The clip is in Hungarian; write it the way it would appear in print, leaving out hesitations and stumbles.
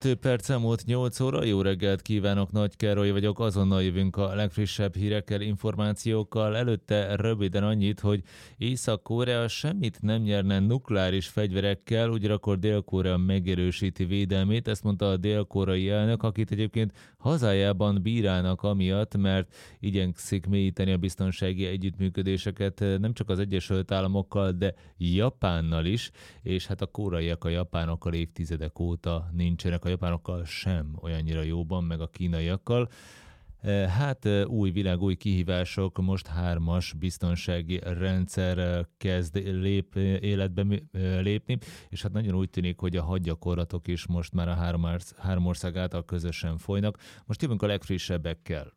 2 perc elmúlt 8 óra, jó reggelt kívánok, Nagy Károly vagyok, azonnal jövünk a legfrissebb hírekkel, információkkal. Előtte röviden annyit, hogy Észak-Korea semmit nem nyerne nukleáris fegyverekkel, ugyanakkor Dél-Korea megerősíti védelmét, ezt mondta a dél-koreai elnök, akit egyébként hazájában bírálnak amiatt, mert igyekszik mélyíteni a biztonsági együttműködéseket nem csak az Egyesült Államokkal, de Japánnal is, és hát a koreaiak a japánokkal évtizedek óta nincsenek, a japánokkal sem olyannyira jóban, meg a kínaiakkal. Hát új világ, új kihívások, most 3-as biztonsági rendszer kezd életbe lépni, és hát nagyon úgy tűnik, hogy a hadgyakorlatok is most már a három ország által közösen folynak. Most jövünk a legfrissebbekkel.